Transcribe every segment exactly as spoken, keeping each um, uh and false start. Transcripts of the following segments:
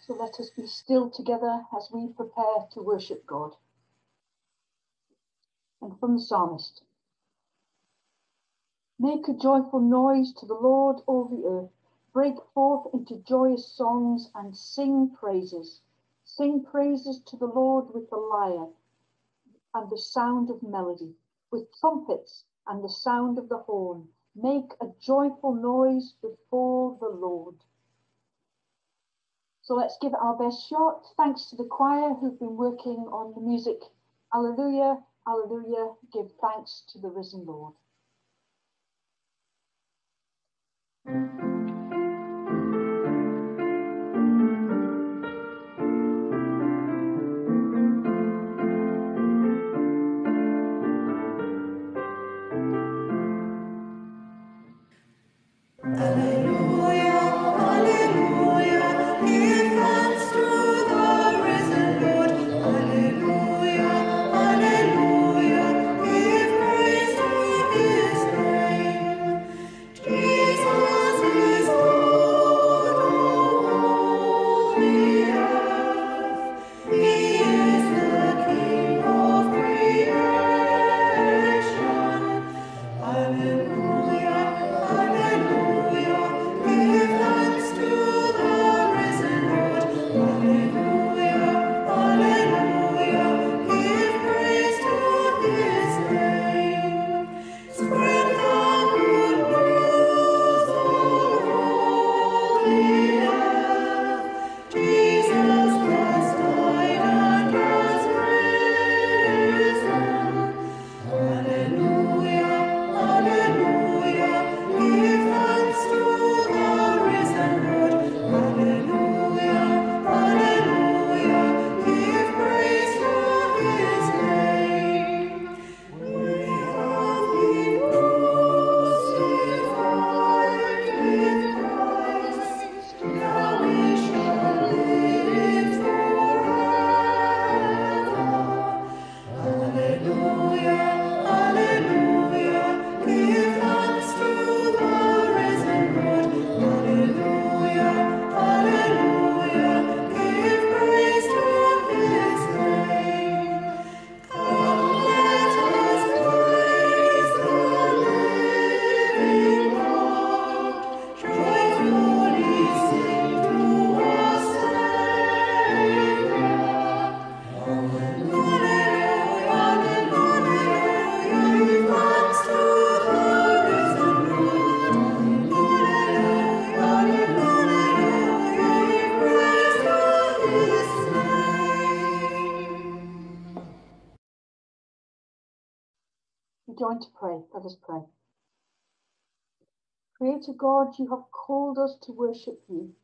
So let us be still together as we prepare to worship God. And from the psalmist, make a joyful noise to the Lord, all the earth. Break forth into joyous songs and sing praises. Sing praises to the Lord with the lyre and the sound of melody, with trumpets and the sound of the horn. Make a joyful noise before the Lord. So let's give it our best shot. Thanks to the choir who've been working on the music. Alleluia, alleluia, give thanks to the risen Lord. We join to pray. Let us pray. Creator God, you have called us to worship you,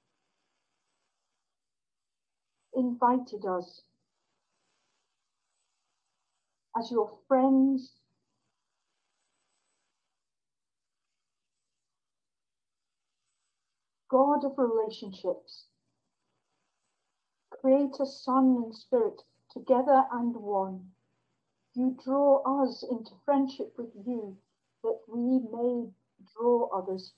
invited us as your friends, God of relationships, Creator, Son and Spirit, together and one. You draw us into friendship with you, that we may draw others.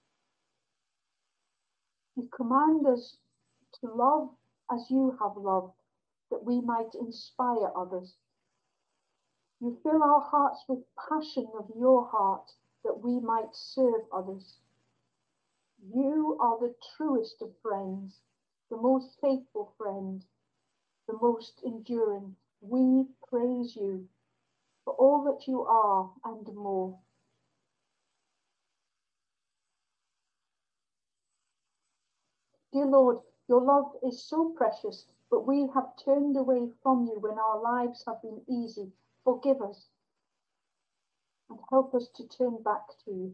You command us to love as you have loved, that we might inspire others. You fill our hearts with passion of your heart, that we might serve others. You are the truest of friends, the most faithful friend, the most enduring. We praise you for all that you are and more. Dear Lord, your love is so precious, but we have turned away from you when our lives have been easy. Forgive us and help us to turn back to you.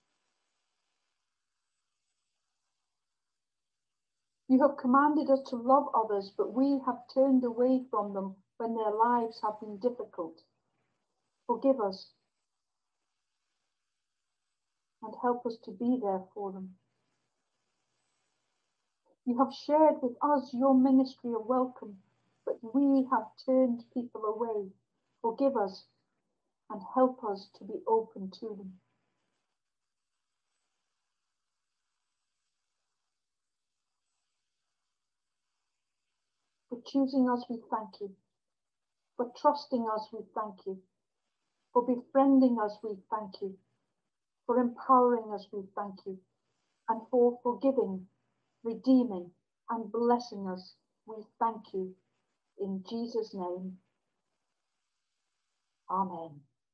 You have commanded us to love others, but we have turned away from them when their lives have been difficult. Forgive us and help us to be there for them. You have shared with us your ministry of welcome, but we have turned people away. Forgive us and help us to be open to them. For choosing us, we thank you. For trusting us, we thank you. For befriending us, we thank you. For empowering us, we thank you. And for forgiving, redeeming, and blessing us, we thank you. In Jesus' name, amen.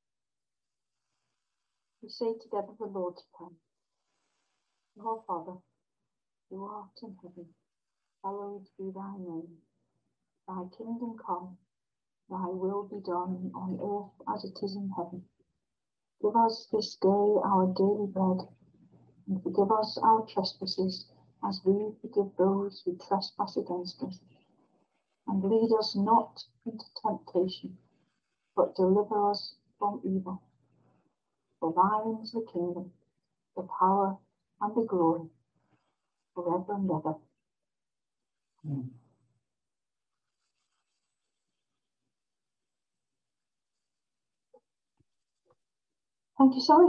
We say together the Lord's Prayer. Our Father, who art in heaven, hallowed be thy name. Thy kingdom come, thy will be done on earth as it is in heaven. Give us this day our daily bread, and forgive us our trespasses, as we forgive those who trespass against us. And lead us not into temptation, but deliver us from evil. For thine is the kingdom, the power, and the glory, forever and ever. Amen. Thank you, Sally.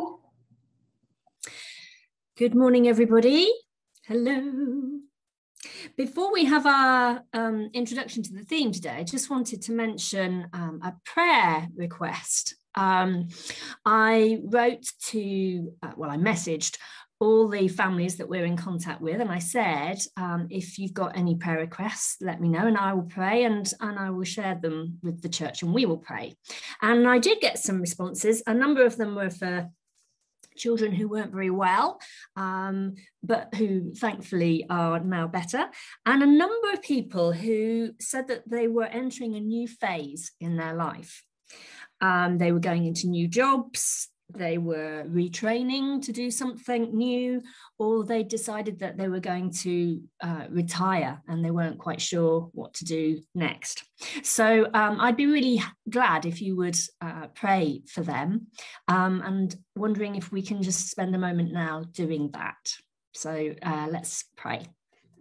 Good morning, everybody. Hello. Before we have our um, introduction to the theme today, I just wanted to mention um, a prayer request. Um, I wrote to, uh, well, I messaged all the families that we're in contact with, and I said, um, if you've got any prayer requests, let me know and I will pray, and, and I will share them with the church and we will pray. And I did get some responses. A number of them were for children who weren't very well, um, but who thankfully are now better. And a number of people who said that they were entering a new phase in their life. Um, they were going into new jobs, they were retraining to do something new, or they decided that they were going to uh, retire and they weren't quite sure what to do next. So um, I'd be really glad if you would uh, pray for them, um, and wondering if we can just spend a moment now doing that. So uh, let's pray.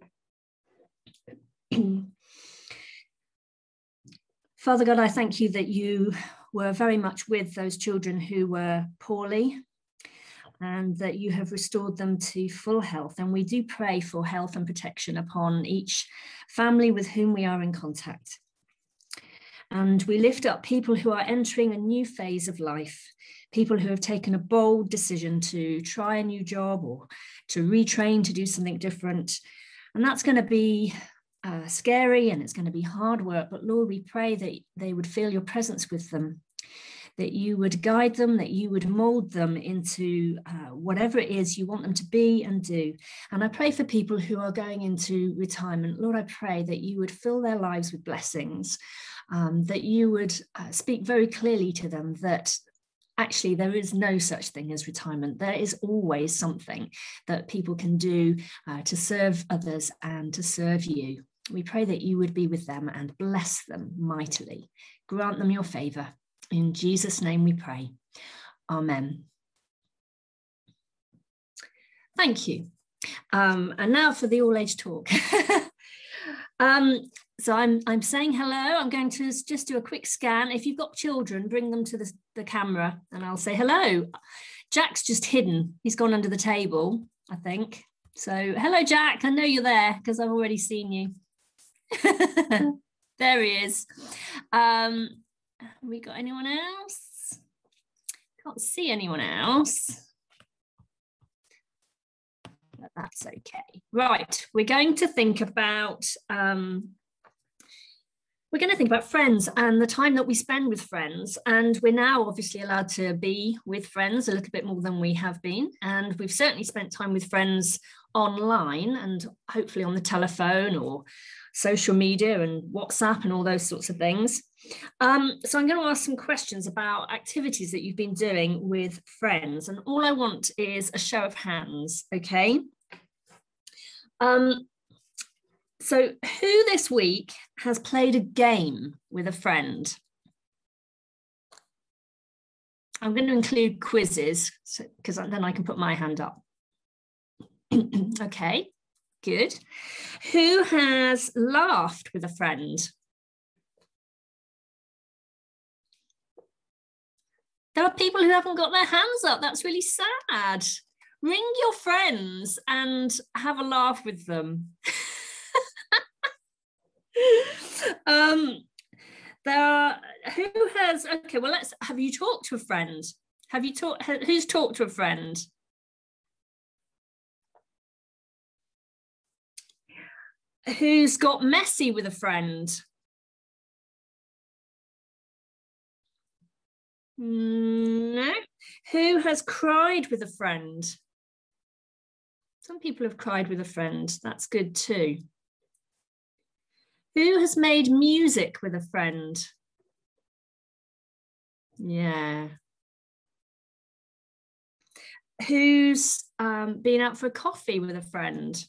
Father God, I thank you that you were very much with those children who were poorly, and that you have restored them to full health. And we do pray for health and protection upon each family with whom we are in contact. And we lift up people who are entering a new phase of life, people who have taken a bold decision to try a new job or to retrain to do something different. And that's going to be uh, scary, and it's going to be hard work. But Lord, we pray that they would feel your presence with them, that you would guide them, that you would mold them into uh, whatever it is you want them to be and do. And I pray for people who are going into retirement. Lord, I pray that you would fill their lives with blessings, um, that you would uh, speak very clearly to them that actually there is no such thing as retirement. There is always something that people can do uh, to serve others and to serve you. We pray that you would be with them and bless them mightily. Grant them your favour. In Jesus' name we pray. Amen. Thank you. Um, and now for the all-age talk. um, so I'm, I'm saying hello. I'm going to just do a quick scan. If you've got children, bring them to the, the camera and I'll say hello. Jack's just hidden. He's gone under the table, I think. So hello, Jack. I know you're there because I've already seen you. There he is. Um, have we got anyone else? Can't see anyone else. But that's okay. Right, we're going to think about um, we're going to think about friends and the time that we spend with friends. And we're now obviously allowed to be with friends a little bit more than we have been. And we've certainly spent time with friends online and hopefully on the telephone or social media and WhatsApp and all those sorts of things. Um, so I'm going to ask some questions about activities that you've been doing with friends. And all I want is a show of hands, okay? Um, so who this week has played a game with a friend? I'm going to include quizzes because so, then I can put my hand up. Okay, good. Who has laughed with a friend? There are people who haven't got their hands up. That's really sad. Ring your friends and have a laugh with them. Um, there are, who has, okay, well, let's, have you talked to a friend? Have you talked, who's talked to a friend? Who's got messy with a friend? No. Who has cried with a friend? Some people have cried with a friend. That's good too. Who has made music with a friend? Yeah. Who's um, been out for a coffee with a friend?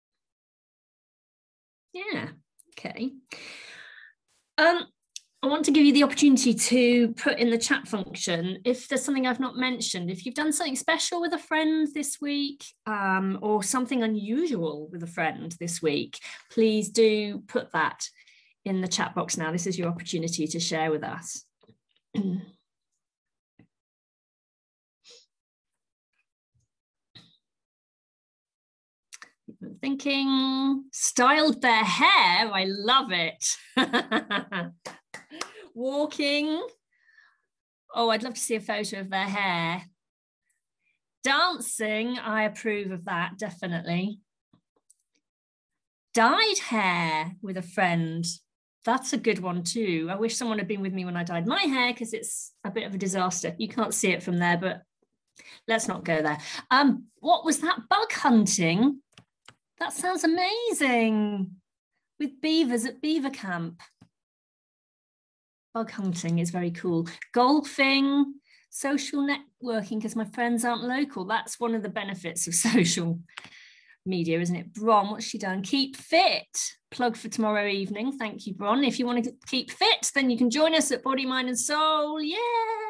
Yeah, okay. Um, I want to give you the opportunity to put in the chat function if there's something I've not mentioned. If you've done something special with a friend this week, um, or something unusual with a friend this week, please do put that in the chat box now. This is your opportunity to share with us. Thinking, styled their hair. I love it. Walking. Oh, I'd love to see a photo of their hair. Dancing. I approve of that, definitely. Dyed hair with a friend. That's a good one too. I wish someone had been with me when I dyed my hair because it's a bit of a disaster. You can't see it from there, but let's not go there. Um, what was that? Bug hunting. That sounds amazing. With beavers at beaver camp. Bug hunting is very cool. Golfing, social networking, because my friends aren't local. That's one of the benefits of social media, isn't it? Bron, what's she done? Keep fit. Plug for tomorrow evening. Thank you, Bron. If you want to keep fit, then you can join us at Body, Mind and Soul. Yeah.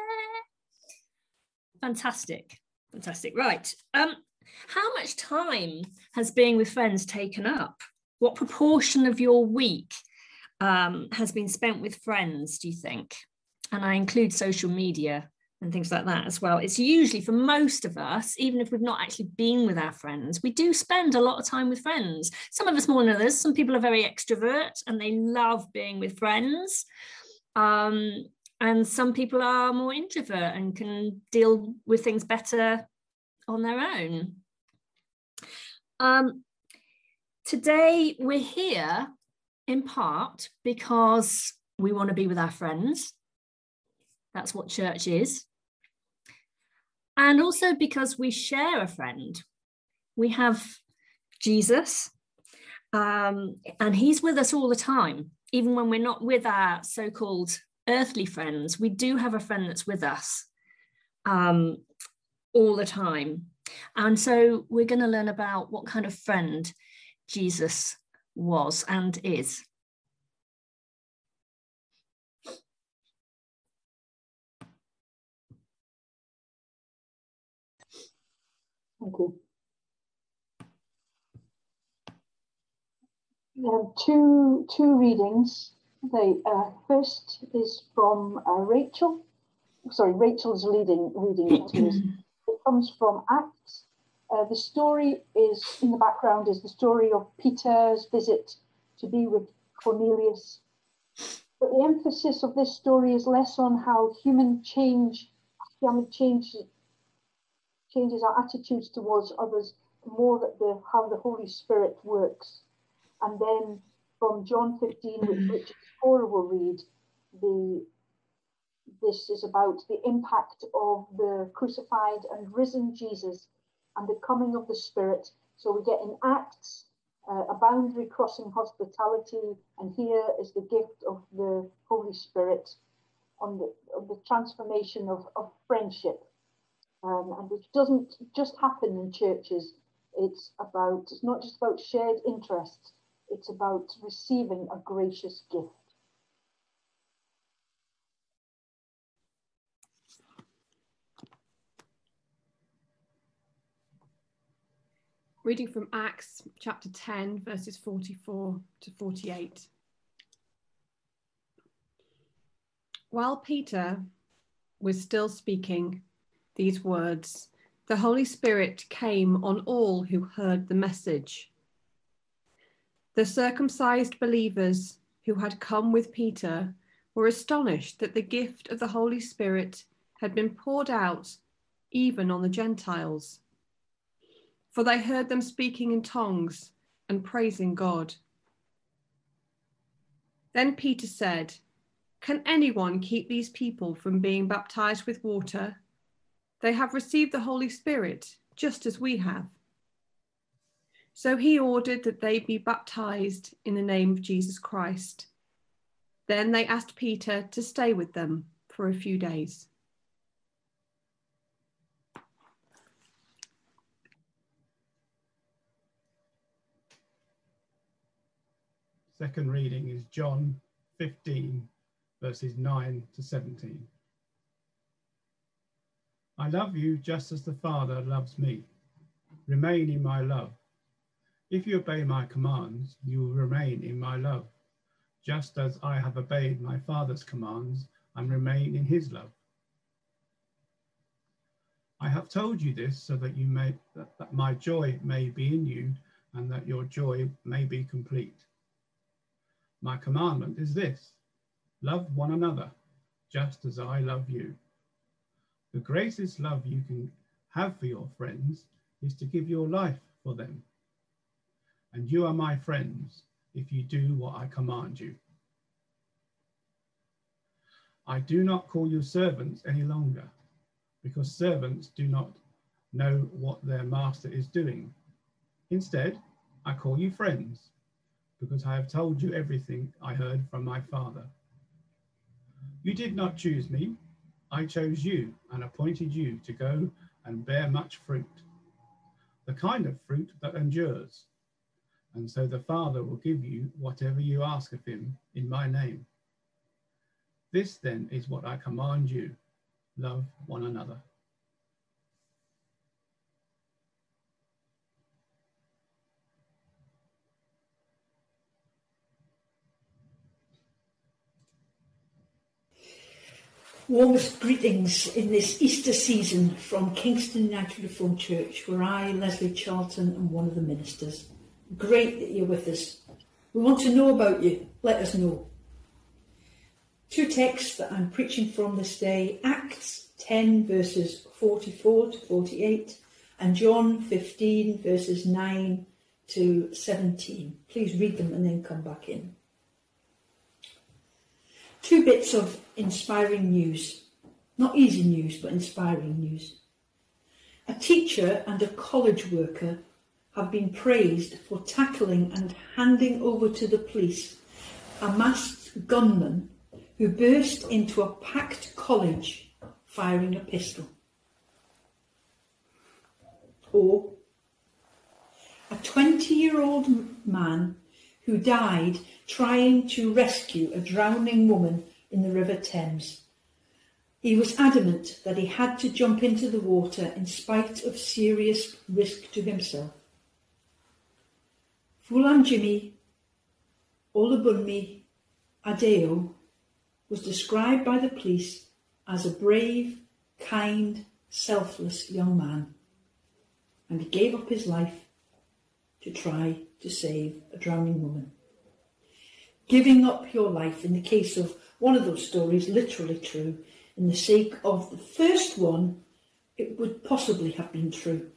Fantastic. Fantastic. Right. Um, how much time has being with friends taken up? What proportion of your week um, has been spent with friends, do you think? And I include social media and things like that as well. It's usually, for most of us, even if we've not actually been with our friends, we do spend a lot of time with friends. Some of us more than others. Some people are very extrovert and they love being with friends. Um, and some people are more introvert and can deal with things better on their own. Um, today we're here in part because we want to be with our friends. That's what church is. And also because we share a friend. We have Jesus, um, and he's with us all the time. Even when we're not with our so-called earthly friends, we do have a friend that's with us um, all the time. And so we're going to learn about what kind of friend Jesus was and is. Thank you. We have two, two readings. The uh, first is from uh, Rachel. Sorry, Rachel's leading, reading it to us. It comes from Acts. Uh, the story is, in the background, is the story of Peter's visit to be with Cornelius. But the emphasis of this story is less on how human change, human change changes our attitudes towards others, more that the how the Holy Spirit works. And then from John fifteen, which Richard Sporer will read, the this is about the impact of the crucified and risen Jesus and the coming of the Spirit. So we get in Acts uh, a boundary crossing hospitality, and here is the gift of the Holy Spirit on the, of the transformation of, of friendship, um, and which doesn't just happen in churches. It's about, it's not just about shared interests, it's about receiving a gracious gift. Reading from Acts chapter ten, verses forty-four to forty-eight. While Peter was still speaking these words, the Holy Spirit came on all who heard the message. The circumcised believers who had come with Peter were astonished that the gift of the Holy Spirit had been poured out even on the Gentiles. For they heard them speaking in tongues and praising God. Then Peter said, "Can anyone keep these people from being baptized with water? They have received the Holy Spirit just as we have." So he ordered that they be baptized in the name of Jesus Christ. Then they asked Peter to stay with them for a few days. Second reading is John fifteen, verses nine to seventeen. I love you just as the Father loves me. Remain in my love. If you obey my commands, you will remain in my love, just as I have obeyed my Father's commands and remain in his love. I have told you this so that you may that, that my joy may be in you and that your joy may be complete. My commandment is this: love one another, just as I love you. The greatest love you can have for your friends is to give your life for them. And you are my friends if you do what I command you. I do not call you servants any longer, because servants do not know what their master is doing. Instead, I call you friends, because I have told you everything I heard from my Father. You did not choose me. I chose you and appointed you to go and bear much fruit, the kind of fruit that endures. And so the Father will give you whatever you ask of him in my name. This then is what I command you: love one another. Warmest greetings in this Easter season from Kingston United Reformed Church, where I, Leslie Charlton, am one of the ministers. Great that you're with us. We want to know about you. Let us know. Two texts that I'm preaching from this day: Acts ten verses forty-four to forty-eight and John fifteen verses nine to seventeen. Please read them and then come back in. Two bits of inspiring news. Not easy news, but inspiring news. A teacher and a college worker have been praised for tackling and handing over to the police a masked gunman who burst into a packed college firing a pistol. Or a twenty-year-old man who died trying to rescue a drowning woman in the River Thames. He was adamant that he had to jump into the water in spite of serious risk to himself. Fulan Jimmy Olubunmi Adeo was described by the police as a brave, kind, selfless young man, and he gave up his life to try to save a drowning woman. Giving up your life, in the case of one of those stories, literally true. In the sake of the first one, it would possibly have been true.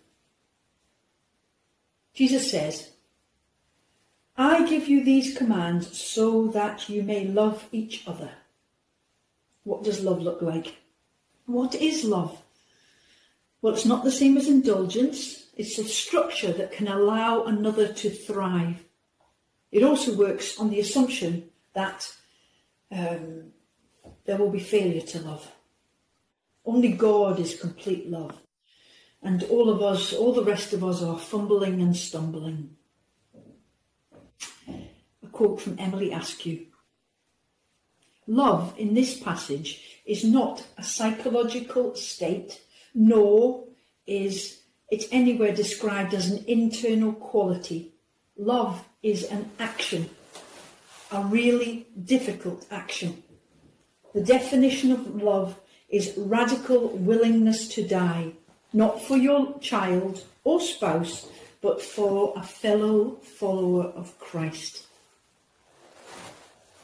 Jesus says, I give you these commands so that you may love each other. What does love look like? What is love? Well, it's not the same as indulgence. It's a structure that can allow another to thrive. It also works on the assumption that um, there will be failure to love. Only God is complete love. And all of us, all the rest of us are fumbling and stumbling. A quote from Emily Askew. Love in this passage is not a psychological state, nor is it anywhere described as an internal quality. Love is an action, a really difficult action. The definition of love is radical willingness to die, not for your child or spouse, but for a fellow follower of Christ.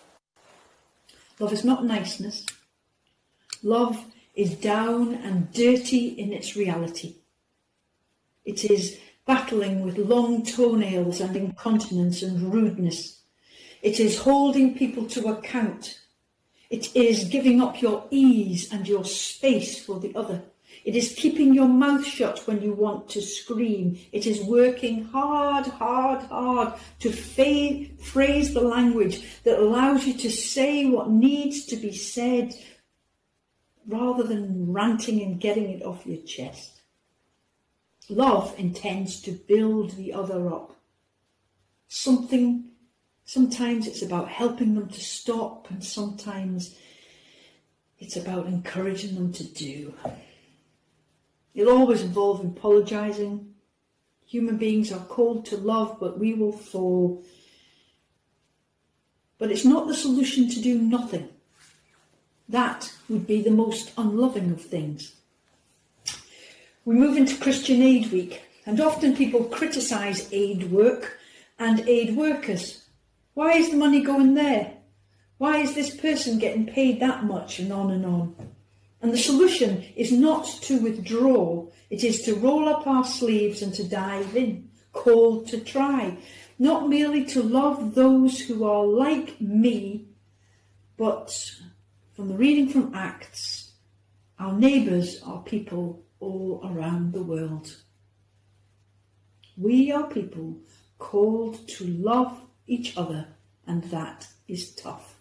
Love is not niceness. Love is down and dirty in its reality. It is battling with long toenails and incontinence and rudeness. It is holding people to account. It is giving up your ease and your space for the other. It is keeping your mouth shut when you want to scream. It is working hard, hard, hard to fa- phrase the language that allows you to say what needs to be said rather than ranting and getting it off your chest. Love intends to build the other up. Something, sometimes it's about helping them to stop, and sometimes it's about encouraging them to do. It'll always involve apologising. Human beings are called to love, but we will fall. But it's not the solution to do nothing. That would be the most unloving of things. We move into Christian Aid Week, and often people criticise aid work and aid workers. Why is the money going there? Why is this person getting paid that much? And on and on. And the solution is not to withdraw, it is to roll up our sleeves and to dive in, called to try, not merely to love those who are like me, but from the reading from Acts, our neighbours are people all around the world. We are people called to love each other, and that is tough.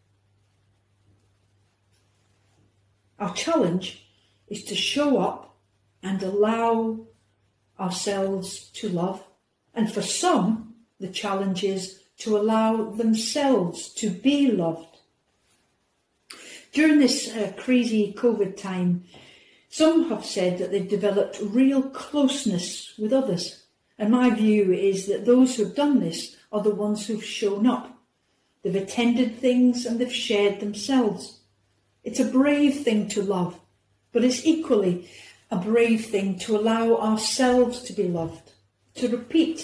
Our challenge is to show up and allow ourselves to love. And for some, the challenge is to allow themselves to be loved. During this uh, crazy COVID time, some have said that they've developed real closeness with others. And my view is that those who have done this are the ones who've shown up. They've attended things and they've shared themselves. It's a brave thing to love, but it's equally a brave thing to allow ourselves to be loved. To repeat,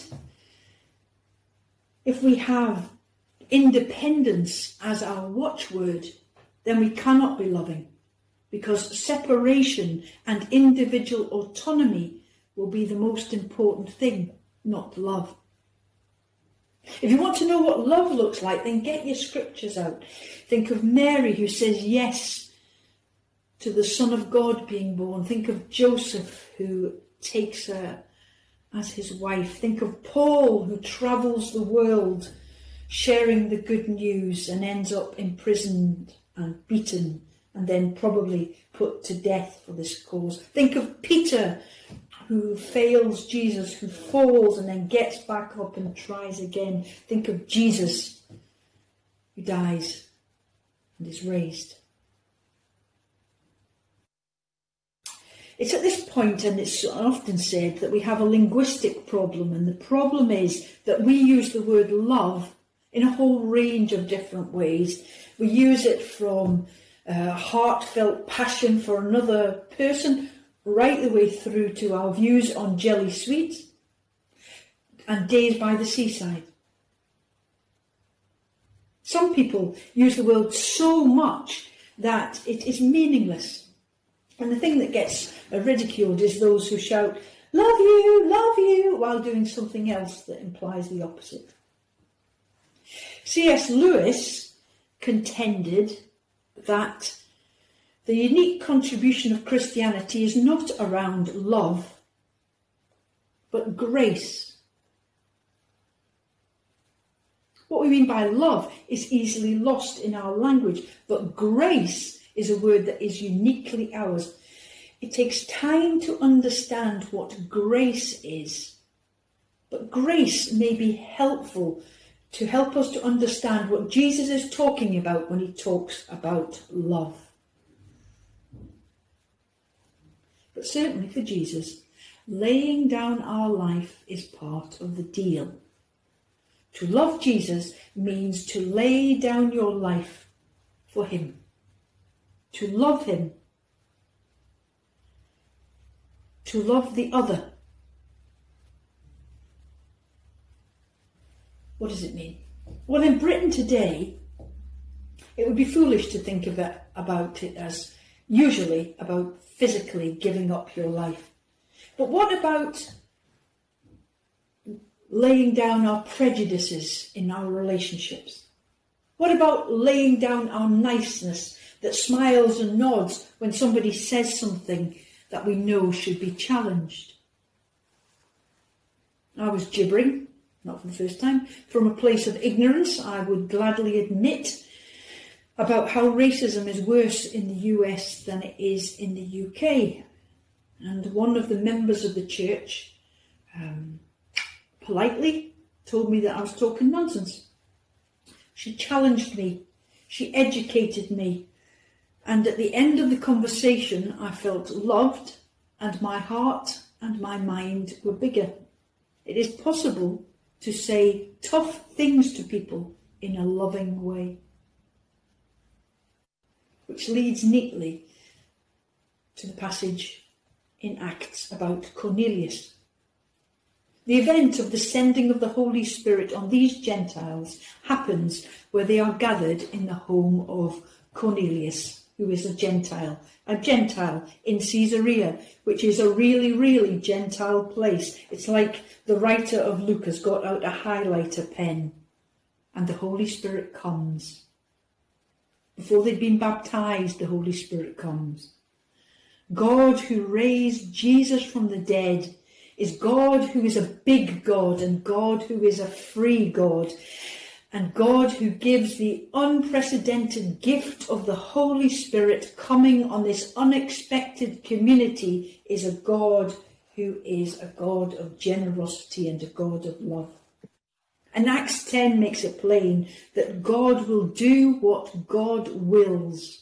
if we have independence as our watchword, then we cannot be loving, because separation and individual autonomy will be the most important thing, not love. If you want to know what love looks like, then get your scriptures out. Think of Mary, who says yes to the Son of God being born. Think of Joseph, who takes her as his wife. Think of Paul, who travels the world sharing the good news and ends up imprisoned and beaten and then probably put to death for this cause. Think of Peter, who fails Jesus, who falls and then gets back up and tries again. Think of Jesus, who dies and is raised. It's at this point, and it's often said, that we have a linguistic problem, and the problem is that we use the word love in a whole range of different ways. We use it from uh, heartfelt passion for another person, right the way through to our views on jelly sweets and days by the seaside. Some people use the word so much that it is meaningless. And the thing that gets ridiculed is those who shout, "Love you, love you," while doing something else that implies the opposite. C S Lewis contended that the unique contribution of Christianity is not around love, but grace. What we mean by love is easily lost in our language, but grace is a word that is uniquely ours. It takes time to understand what grace is, but grace may be helpful to help us to understand what Jesus is talking about when he talks about love. But certainly for Jesus, laying down our life is part of the deal. To love Jesus means to lay down your life for him. To love him. To love the other. What does it mean? Well, in Britain today, It would be foolish to think of it, about it as usually about physically giving up your life. But what about laying down our prejudices in our relationships? What about laying down our niceness that smiles and nods when somebody says something that we know should be challenged? I was gibbering, not for the first time, from a place of ignorance, I would gladly admit, about how racism is worse in the U S than it is in the U K. And one of the members of the church um, politely told me that I was talking nonsense. She challenged me, she educated me, and at the end of the conversation I felt loved, and my heart and my mind were bigger. It is possible to say tough things to people in a loving way. Which leads neatly to the passage in Acts about Cornelius. The event of the sending of the Holy Spirit on these Gentiles happens where they are gathered in the home of Cornelius, who is a Gentile, a Gentile in Caesarea, which is a really, really Gentile place. It's like the writer of Luke has got out a highlighter pen and the Holy Spirit comes. Before they'd been baptized, the Holy Spirit comes. God who raised Jesus from the dead is God who is a big God and God who is a free God. And God who gives the unprecedented gift of the Holy Spirit coming on this unexpected community is a God who is a God of generosity and a God of love. And Acts ten makes it plain that God will do what God wills.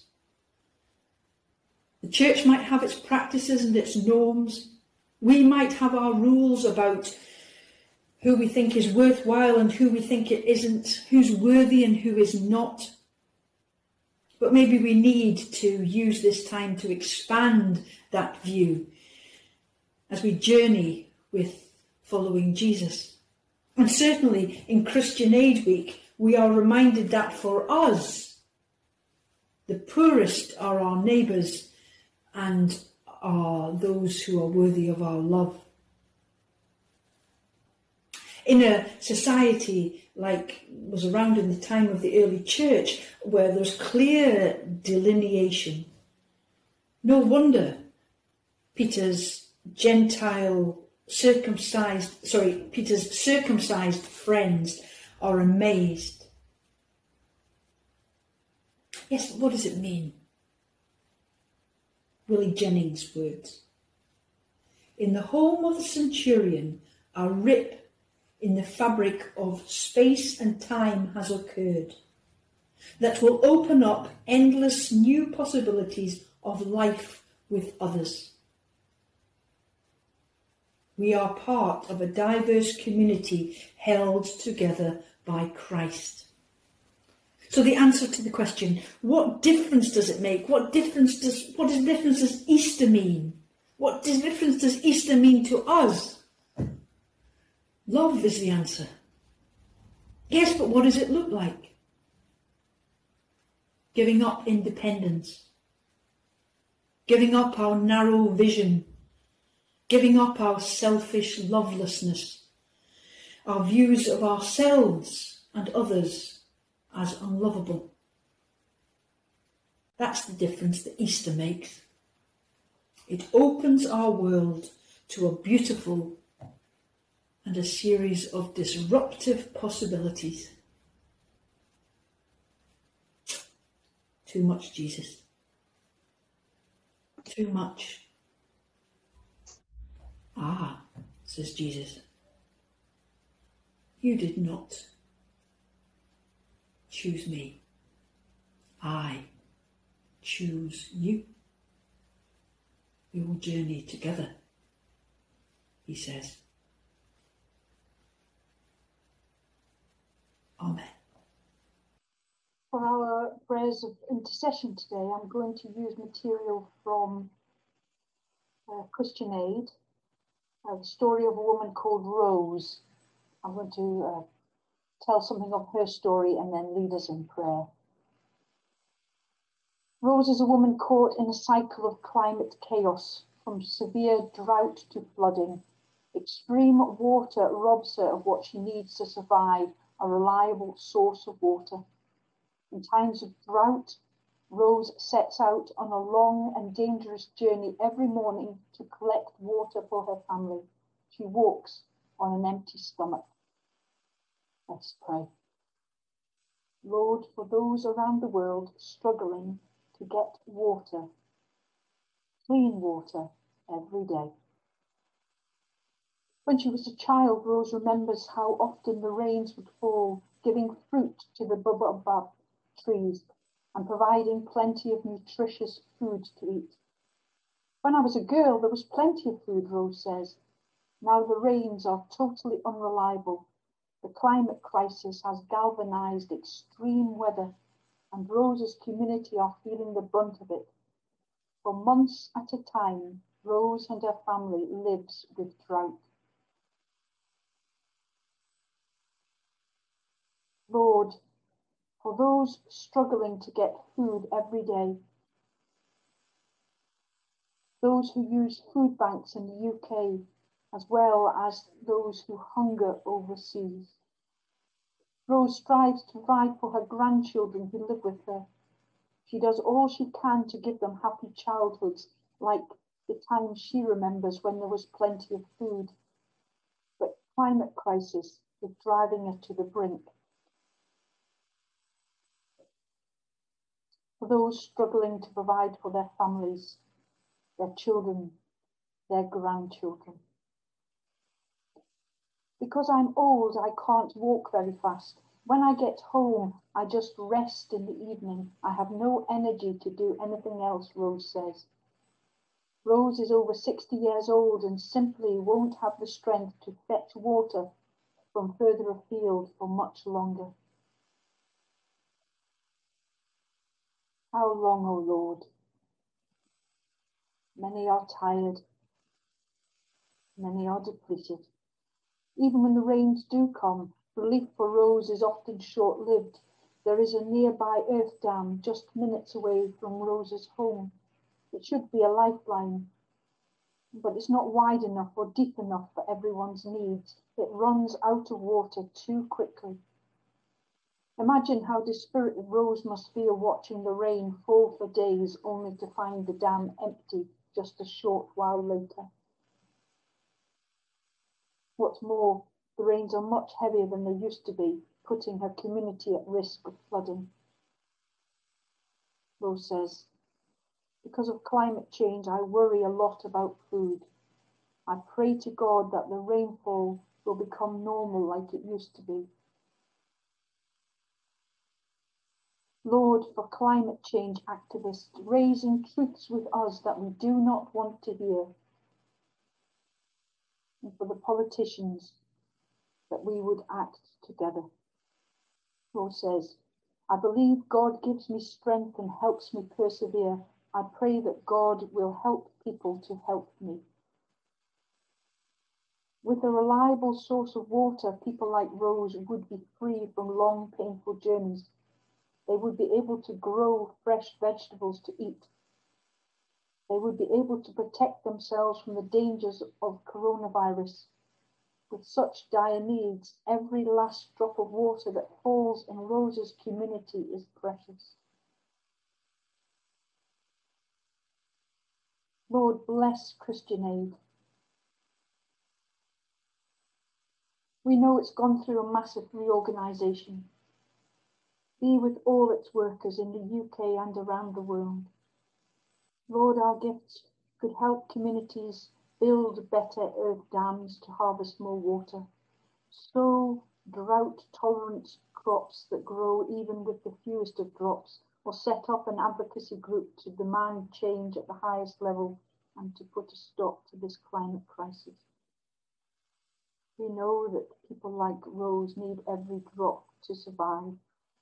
The church might have its practices and its norms. We might have our rules about who we think is worthwhile and who we think it isn't, who's worthy and who is not. But maybe we need to use this time to expand that view as we journey with following Jesus. And certainly in Christian Aid Week, we are reminded that for us, the poorest are our neighbours and are those who are worthy of our love. In a society like was around in the time of the early church, where there's clear delineation, no wonder Peter's Gentile circumcised, sorry, Peter's circumcised friends are amazed. Yes, but what does it mean? Willie Jennings' words. In the home of the centurion, a rip in the fabric of space and time has occurred that will open up endless new possibilities of life with others. We are part of a diverse community held together by Christ. So the answer to the question, what difference does it make? What difference does, what difference does Easter mean? What difference does Easter mean to us? Love is the answer. Yes, but what does it look like? Giving up independence. Giving up our narrow vision. Giving up our selfish lovelessness. Our views of ourselves and others as unlovable. That's the difference that Easter makes. It opens our world to a beautiful and a series of disruptive possibilities. Too much, Jesus. Too much. Ah, says Jesus, you did not choose me. I choose you. We will journey together, he says. Amen. For our prayers of intercession today, I'm going to use material from uh, Christian Aid, uh, the story of a woman called Rose. I'm going to uh, tell something of her story and then lead us in prayer. Rose is a woman caught in a cycle of climate chaos, from severe drought to flooding. Extreme water robs her of what she needs to survive, a reliable source of water. In times of drought, Rose sets out on a long and dangerous journey every morning to collect water for her family. She walks on an empty stomach. Let's pray. Lord, for those around the world struggling to get water, clean water, every day. When she was a child, Rose remembers how often the rains would fall, giving fruit to the baobab trees and providing plenty of nutritious food to eat. When I was a girl, there was plenty of food, Rose says. Now the rains are totally unreliable. The climate crisis has galvanized extreme weather, and Rose's community are feeling the brunt of it. For months at a time, Rose and her family lives with drought. Lord, for those struggling to get food every day, those who use food banks in the U K, as well as those who hunger overseas. Rose strives to provide for her grandchildren who live with her. She does all she can to give them happy childhoods, like the time she remembers when there was plenty of food. But climate crisis is driving her to the brink. For those struggling to provide for their families, their children, their grandchildren. Because I'm old, I can't walk very fast. When I get home, I just rest in the evening. I have no energy to do anything else, Rose says. Rose is over sixty years old and simply won't have the strength to fetch water from further afield for much longer. How long, O Lord? Many are tired, many are depleted. Even when the rains do come, relief for Rose is often short-lived. There is a nearby earth dam just minutes away from Rose's home. It should be a lifeline, but it's not wide enough or deep enough for everyone's needs. It runs out of water too quickly. Imagine how dispirited Rose must feel watching the rain fall for days only to find the dam empty just a short while later. What's more, the rains are much heavier than they used to be, putting her community at risk of flooding. Rose says, because of climate change, I worry a lot about food. I pray to God that the rainfall will become normal like it used to be. Lord, for climate change activists raising truths with us that we do not want to hear. And for the politicians, that we would act together. Lord says, I believe God gives me strength and helps me persevere. I pray that God will help people to help me. With a reliable source of water, people like Rose would be free from long, painful journeys. They would be able to grow fresh vegetables to eat. They would be able to protect themselves from the dangers of coronavirus. With such dire needs, every last drop of water that falls in Rose's community is precious. Lord, bless Christian Aid. We know it's gone through a massive reorganisation. Be with all its workers in the U K and around the world. Lord, our gifts could help communities build better earth dams to harvest more water, sow drought-tolerant crops that grow even with the fewest of drops, or set up an advocacy group to demand change at the highest level and to put a stop to this climate crisis. We know that people like Rose need every drop to survive.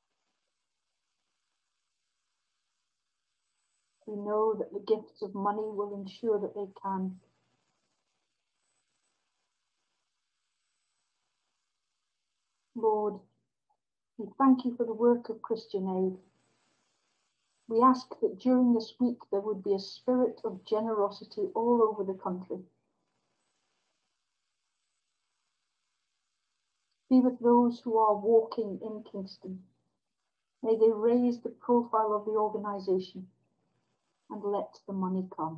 We know that the gifts of money will ensure that they can. Lord, we thank you for the work of Christian Aid. We ask that during this week there would be a spirit of generosity all over the country. Be with those who are walking in Kingston. May they raise the profile of the organisation and let the money come.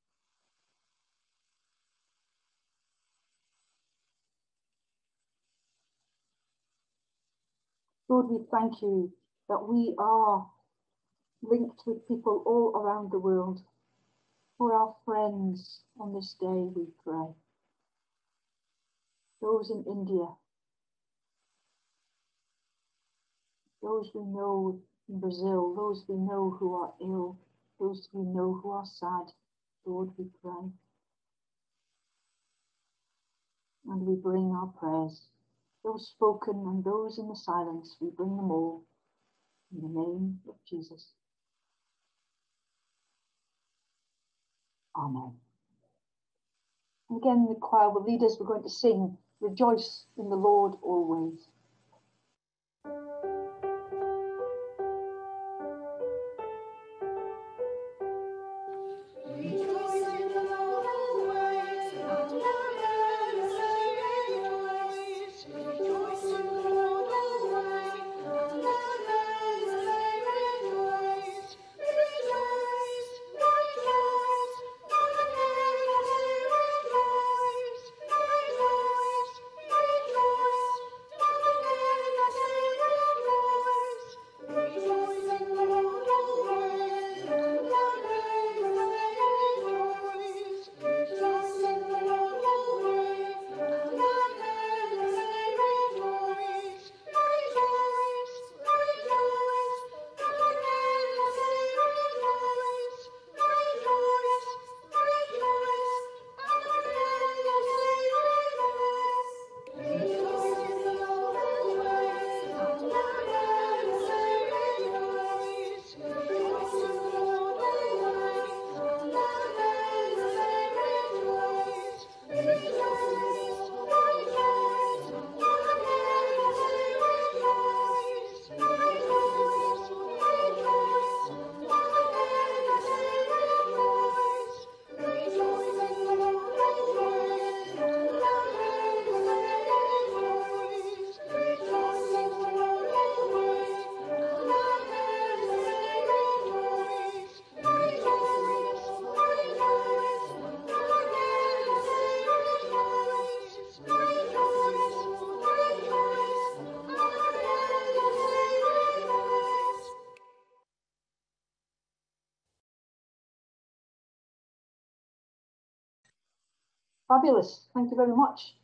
Lord, we thank you that we are linked with people all around the world. For our friends on this day, we pray. Those in India, those we know in Brazil, those we know who are ill, those we know who are sad, Lord, we pray. And we bring our prayers, those spoken and those in the silence, we bring them all in the name of Jesus. Amen. And again, the choir will lead us. We're going to sing, Rejoice in the Lord always. Fabulous. Thank you very much.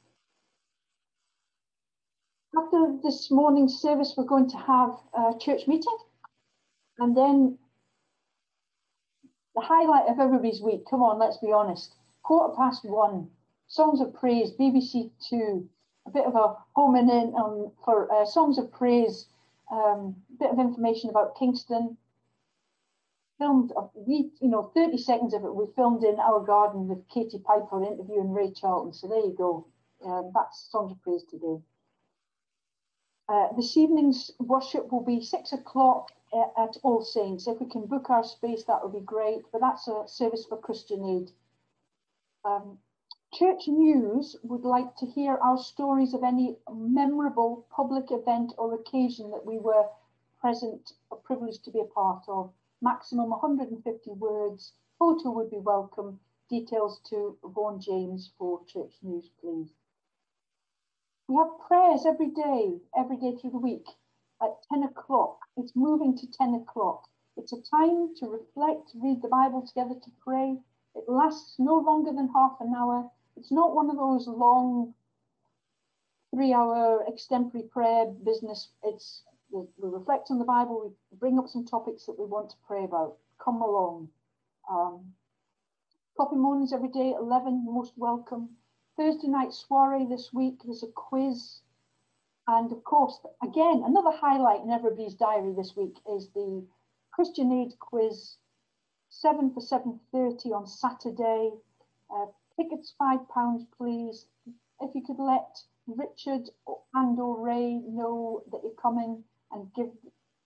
After this morning's service, we're going to have a church meeting. And then the highlight of everybody's week, come on, let's be honest. Quarter past one, Songs of Praise, B B C Two, a bit of a homing in um, for uh, Songs of Praise, um, a bit of information about Kingston. Filmed, a we, you know, thirty seconds of it we filmed in our garden with Katie Piper interviewing Ray Charlton. So there you go. Um, that's Songs of Praise today. Uh, this evening's worship will be six o'clock uh, at All Saints. If we can book our space, that would be great. But that's a service for Christian Aid. Um, Church News would like to hear our stories of any memorable public event or occasion that we were present or privileged to be a part of. Maximum one hundred fifty words. Photo would be welcome. Details to Vaughan James for Church News, please. We have prayers every day, every day through the week at ten o'clock. It's moving to ten o'clock. It's a time to reflect, read the Bible together, to pray. It lasts no longer than half an hour. It's not one of those long three-hour extempore prayer business. It's we, we reflect on the Bible, we bring up some topics that we want to pray about. Come along. Um, coffee mornings every day at eleven, most welcome. Thursday night soiree this week, there's a quiz. And of course, again, another highlight in everybody's diary this week is the Christian Aid quiz, seven for seven thirty on Saturday. Uh, tickets five pounds, please. If you could let Richard and or Ray know that you're coming and give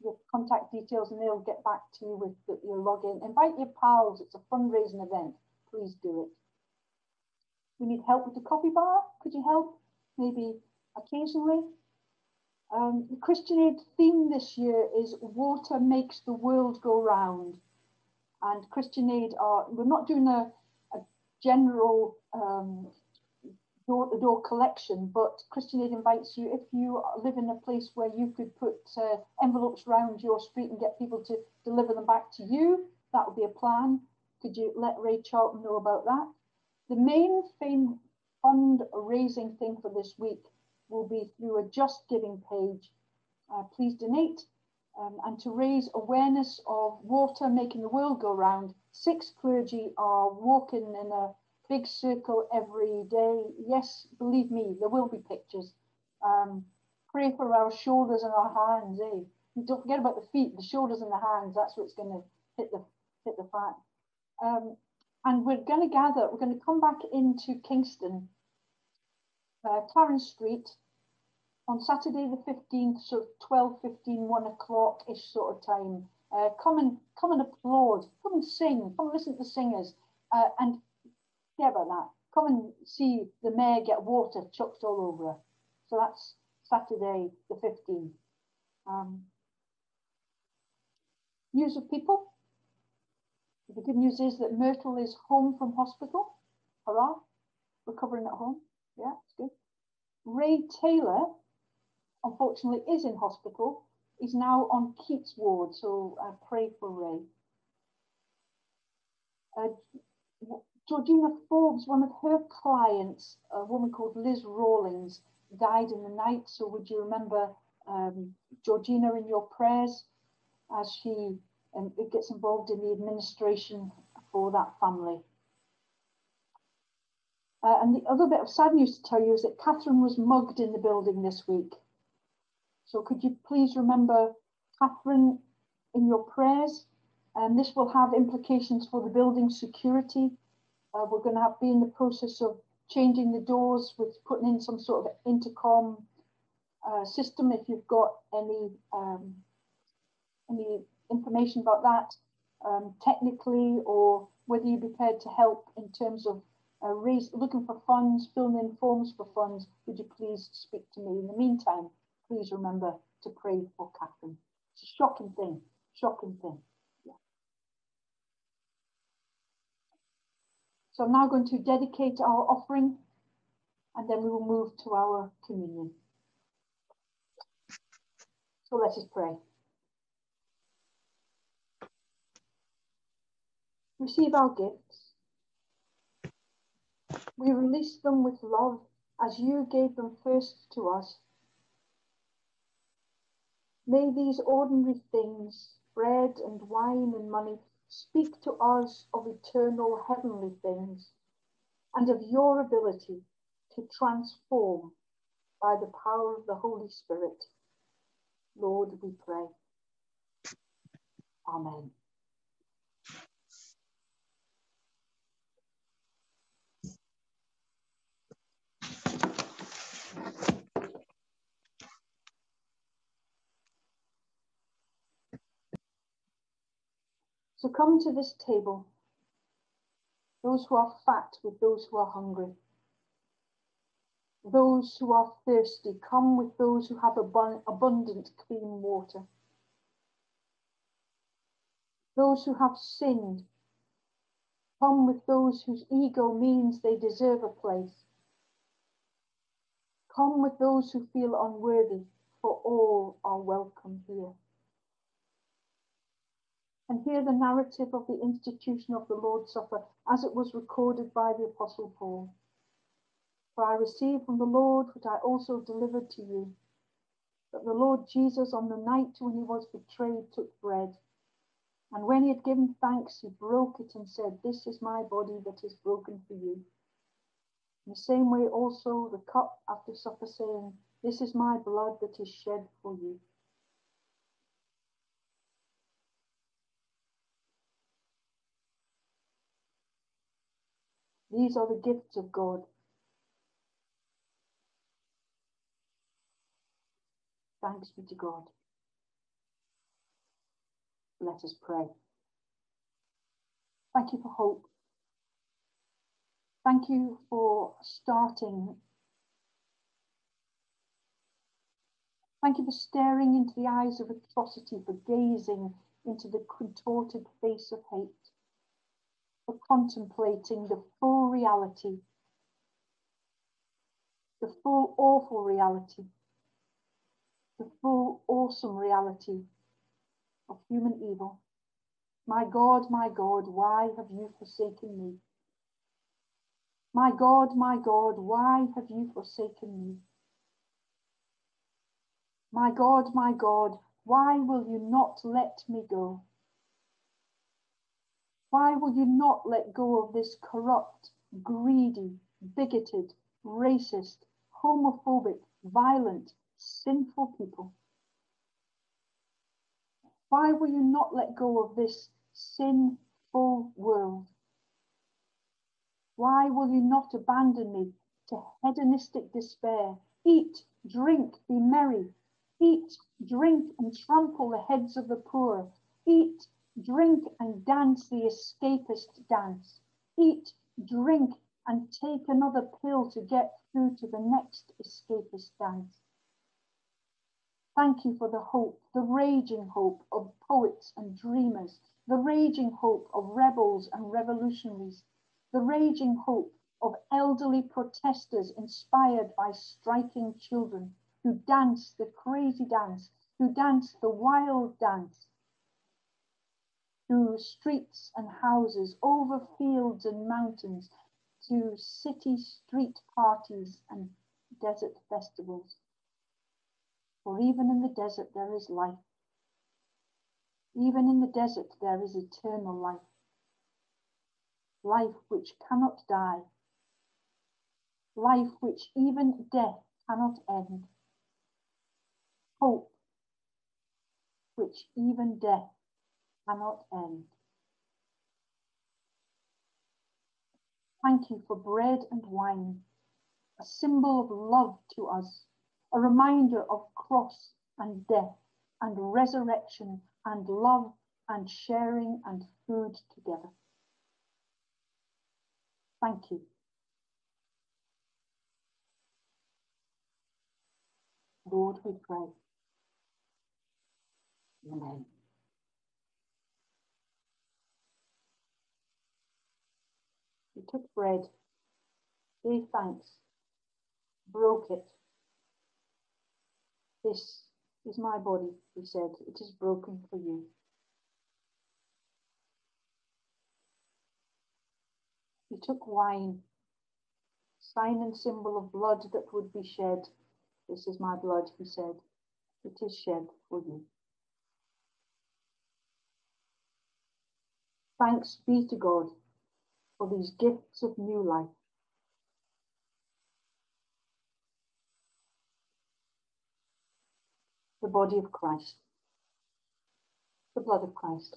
your contact details and they'll get back to you with the, your login. Invite your pals. It's a fundraising event. Please do it. We need help with the coffee bar. Could you help? Maybe occasionally. Um, the Christian Aid theme this year is Water Makes the World Go Round. And Christian Aid are, we're not doing a, a general um, door-to-door collection, but Christian Aid invites you, if you live in a place where you could put uh, envelopes around your street and get people to deliver them back to you, that would be a plan. Could you let Ray Charlton know about that? The main thing, fundraising thing for this week will be through a Just Giving page. Uh, please donate. Um, and to raise awareness of water making the world go round, six clergy are walking in a big circle every day. Yes, believe me, there will be pictures. Um, pray for our shoulders and our hands, eh? And don't forget about the feet, the shoulders and the hands. That's what's going to hit the hit the fan. Um, and we're going to gather. We're going to come back into Kingston, uh, Clarence Street, on Saturday the fifteenth, so twelve fifteen, one o'clock-ish sort of time. Uh, come and come and applaud, come and sing, come and listen to the singers, uh, and yeah, about that. Come and see the mayor get water chucked all over her. So that's Saturday the fifteenth. Um, news of people. The good news is that Myrtle is home from hospital. Hurrah, recovering at home. Yeah, it's good. Ray Taylor, unfortunately, is in hospital. He's now on Keats ward, so uh, pray for Ray. Uh, Georgina Forbes, one of her clients, a woman called Liz Rawlings, died in the night. So would you remember um, Georgina in your prayers as she um, gets involved in the administration for that family? Uh, and the other bit of sad news to tell you is that Catherine was mugged in the building this week. So could you please remember Catherine in your prayers? And this will have implications for the building security. Uh, we're going to have, be in the process of changing the doors with putting in some sort of intercom uh, system. If you've got any um, any information about that, um, technically, or whether you're prepared to help in terms of uh, raise, looking for funds, filling in forms for funds, would you please speak to me? In the meantime, please remember to pray for Catherine. It's a shocking thing, shocking thing. Yeah. So I'm now going to dedicate our offering, and then we will move to our communion. So let us pray. Receive our gifts. We release them with love as you gave them first to us. May these ordinary things, bread and wine and money, speak to us of eternal heavenly things and of your ability to transform by the power of the Holy Spirit. Lord, we pray. Amen. So come to this table, those who are fat with those who are hungry, those who are thirsty, come with those who have abun- abundant clean water. Those who have sinned, come with those whose ego means they deserve a place. Come with those who feel unworthy, for all are welcome here. And hear the narrative of the institution of the Lord's Supper as it was recorded by the Apostle Paul. For I received from the Lord what I also delivered to you, that the Lord Jesus, on the night when he was betrayed, took bread. And when he had given thanks, he broke it and said, "This is my body that is broken for you." In the same way also the cup after supper, saying, "This is my blood that is shed for you." These are the gifts of God. Thanks be to God. Let us pray. Thank you for hope. Thank you for starting. Thank you for staring into the eyes of atrocity, for gazing into the contorted face of hate, for contemplating the full reality, the full awful reality, the full awesome reality of human evil. My God, my God, why have you forsaken me? My God, my God, why have you forsaken me? My God, my God, why will you not let me go? Why will you not let go of this corrupt, greedy, bigoted, racist, homophobic, violent, sinful people? Why will you not let go of this sinful world? Why will you not abandon me to hedonistic despair? Eat, drink, be merry. Eat, drink, and trample the heads of the poor. Eat, drink, and dance the escapist dance. Eat, drink, and take another pill to get through to the next escapist dance. Thank you for the hope, the raging hope of poets and dreamers, the raging hope of rebels and revolutionaries, the raging hope of elderly protesters inspired by striking children who dance the crazy dance, who dance the wild dance, through streets and houses, over fields and mountains, to city street parties and desert festivals. For even in the desert there is life. Even in the desert there is eternal life. Life which cannot die. Life which even death cannot end. Hope which even death cannot end. Thank you for bread and wine, a symbol of love to us, a reminder of cross and death and resurrection and love and sharing and food together. Thank you. Lord, we pray. Amen. He took bread, gave thanks, broke it. This is my body, he said. It is broken for you. He took wine, sign and symbol of blood that would be shed. This is my blood, he said. It is shed for you. Thanks be to God for these gifts of new life. The body of Christ, the blood of Christ.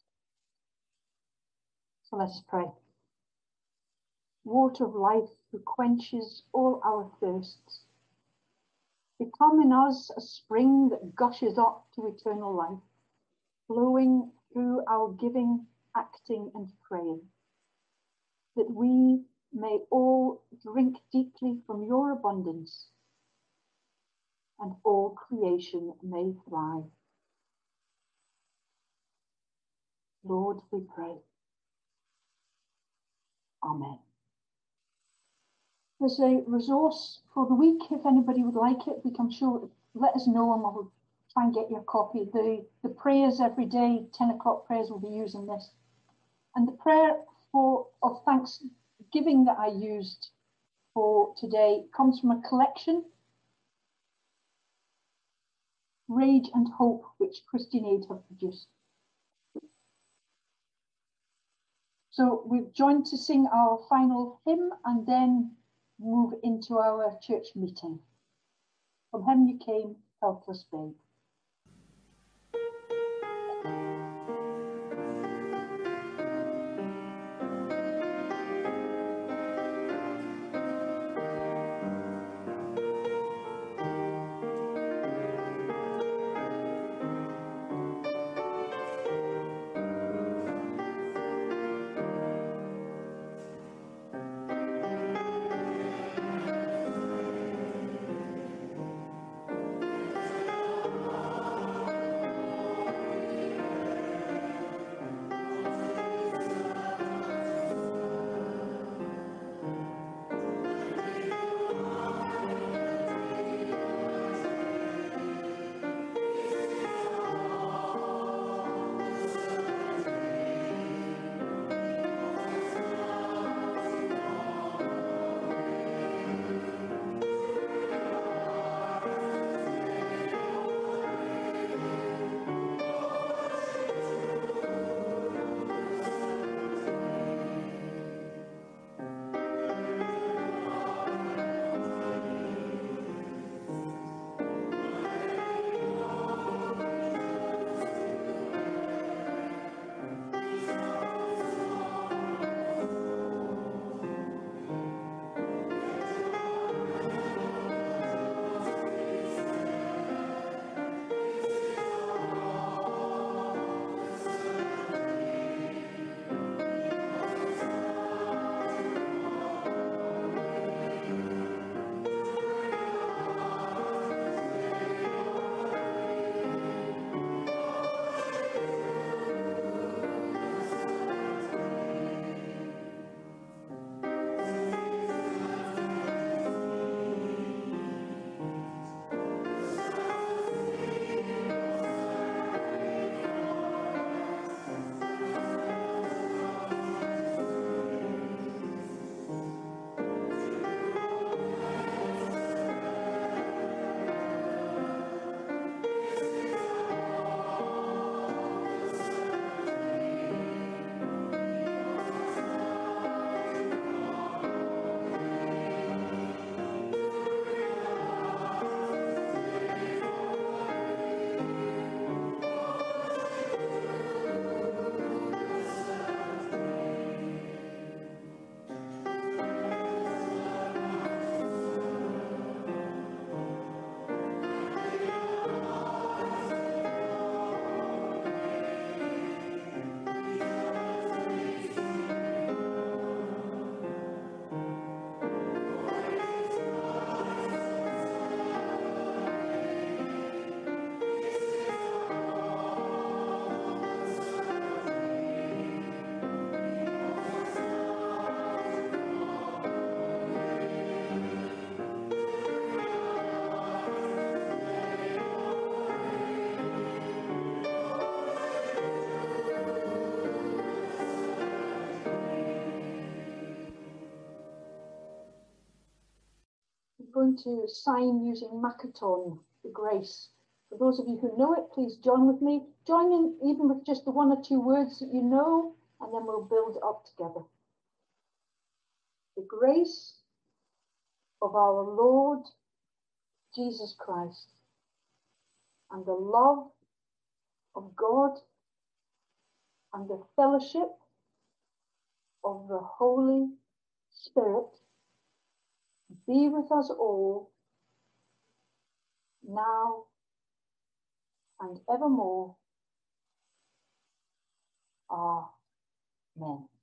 So let's pray. Water of life who quenches all our thirsts, become in us a spring that gushes up to eternal life, flowing through our giving, acting and praying, that we may all drink deeply from your abundance and all creation may thrive. Lord, we pray. Amen. There's a resource for the week. If anybody would like it, we can show, let us know and we'll try and get your copy. The, the prayers every day, ten o'clock prayers, will be using this. And the prayer for of thanksgiving that I used for today comes from a collection, Rage and Hope, which Christian Aid have produced. So we've joined to sing our final hymn and then move into our church meeting. From him you came, helpless babe. going to sign using Makaton, the grace. For those of you who know it, please join with me. Join in even with just the one or two words that you know, and then we'll build it up together. The grace of our Lord Jesus Christ and the love of God and the fellowship of the Holy Spirit be with us all now and evermore. Amen.